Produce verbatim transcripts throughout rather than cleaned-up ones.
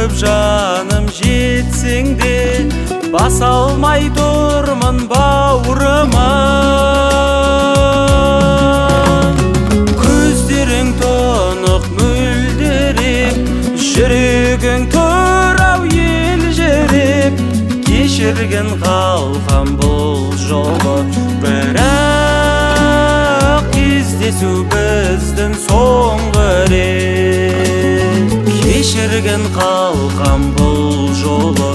көп жаным жетсең де, баса алмай тұрмын бауырыма. Көздерің тұнық мөлдіреп, жүрегің тұрау елжіреп, кешірген қалқам бұл жолы, бірақ кездесу біздің соңғы рет. Кешірген қалқам бұл жолы,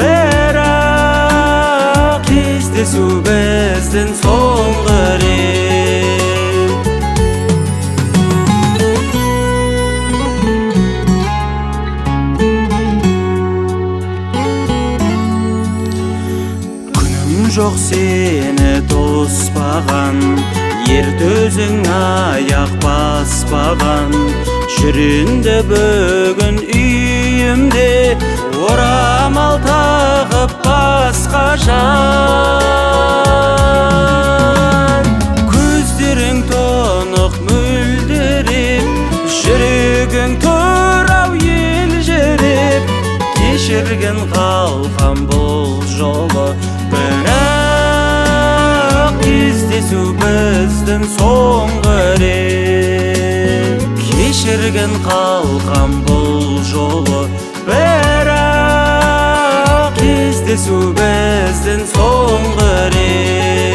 бірақ кездесу біздің соңғы рет. Жоқ сені тоспаған, ер төзің аяқ баспаған, жүренді бүгін үйімде, орамал тағып басқа жан. Көздерің тұнық мөлдіреп, жүрегің тұрау елжіреп, кешірген қалқам бұл жолы, бірақ кездесу біздің соңғы рет. Кешірген қалқам бұл жолы, бірақ кездесу біздің соңғы рет.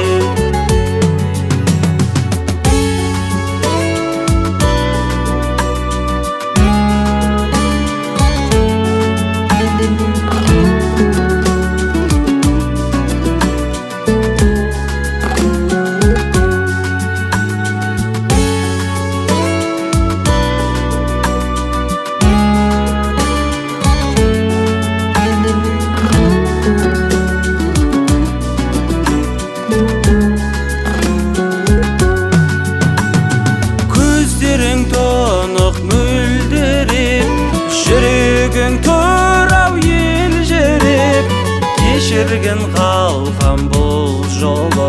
Жүрегің тұрау елжіреп, кешірген қалқам бұл жолы,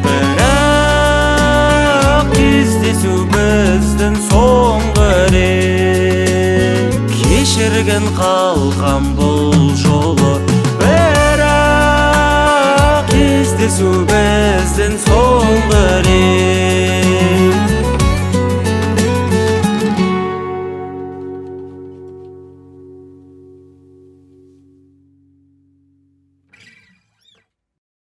бірақ кездесу біздің соңғы рет. Кешірген қалқам бұл